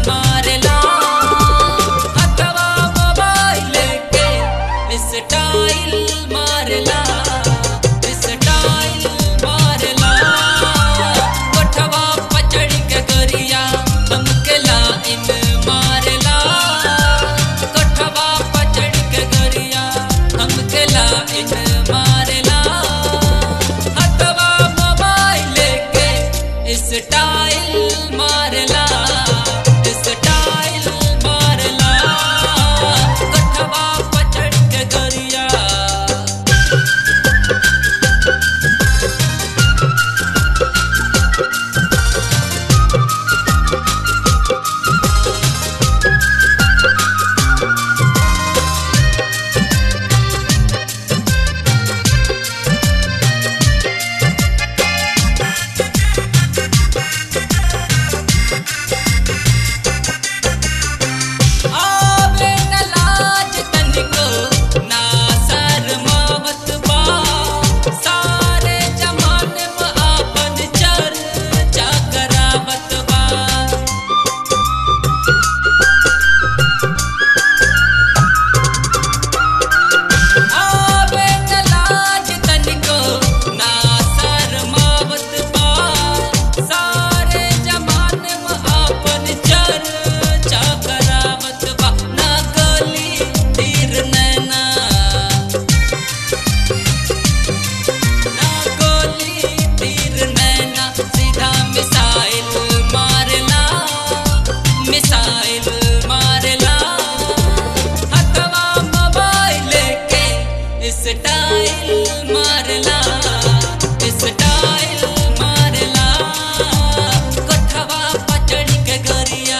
मारला हथवा मोबाइल के स्टाइल मारला स्टाइल मारला कोठवा पचड़ के गरिया हमके लाइन मारला कोठवा पचड़ के गरिया हमके लाइन मारला हथवा मोबाइल के स्टाइल मारला स्टाइल मारला कोठवा पचड़ के गरिया आवे न लाज तनिको ना शरमावत बा सारे जमाने में आपन चर्चा करावत बा आवे न लाज तनिको ना शरमावत बा सारे जमाने में आपन चर्चा करावत बा ना गोली तीर नैना ना गोली तीर नैना सीधा मिसाइल मारला मिसाइल मारला हथवा मोबाइल के स्टाइल मारला स्टाइल मारला कोठवा पचड़ के गरिया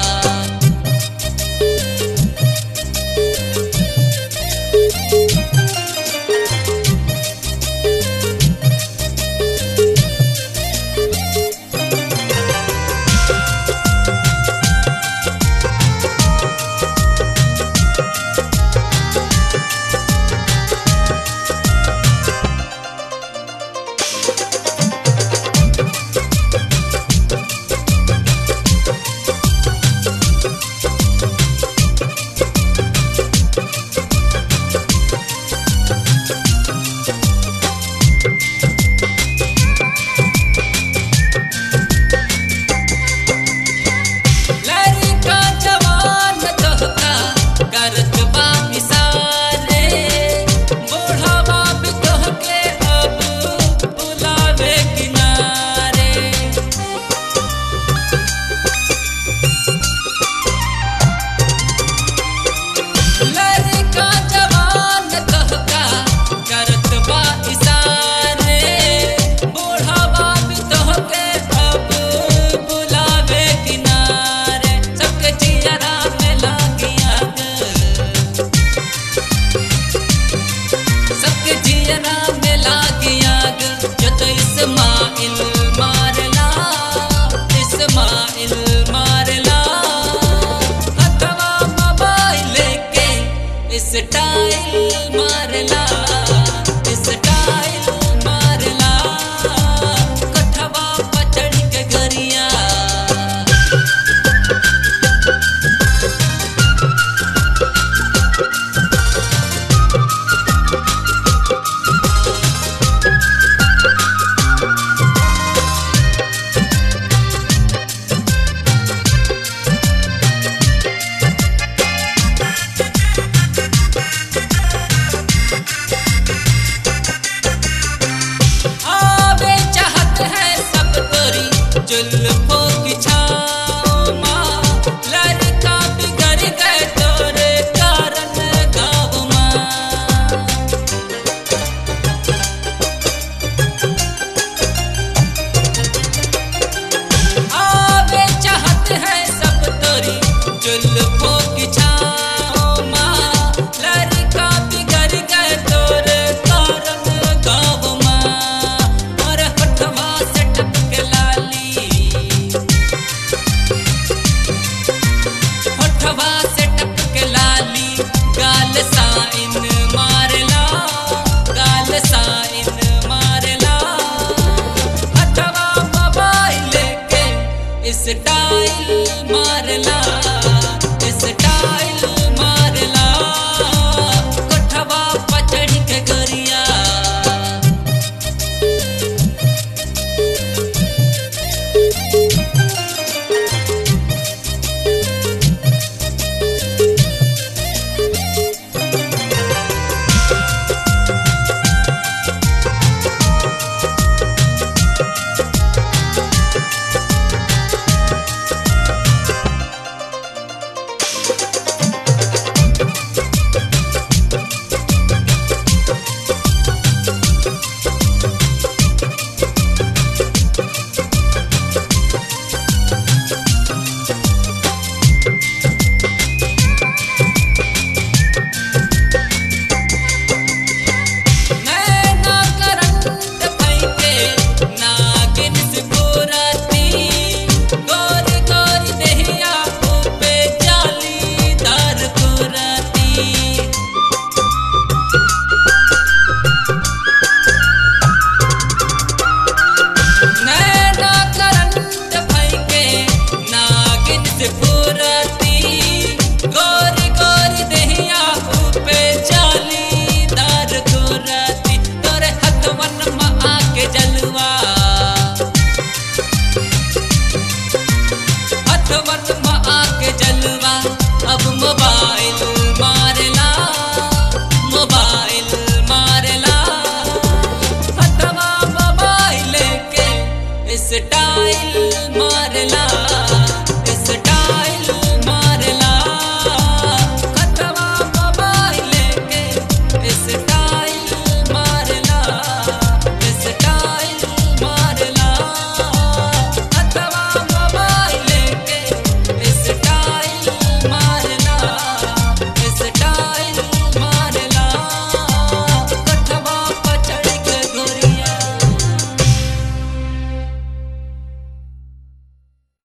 लड़का जवान तोहका करत बा इशारे बूढ़ावा भी तोहके अब बुलावे किनारे लड़का जवान तोहका करत बा इशारे बूढ़ावा भी तोहके अब बुलावे किनारे सबके जियरा में लागी आग सबके जियरा में लागी आग जो तो इस्माइल मारला इस्माइल मारला हथवा मोबाइल के स्टाइल मारला स्टाइल मारला कोठवा पचड़ के गरिया मारला स्टाइल मारला कोठवा पचड़ के गोरिया जलवा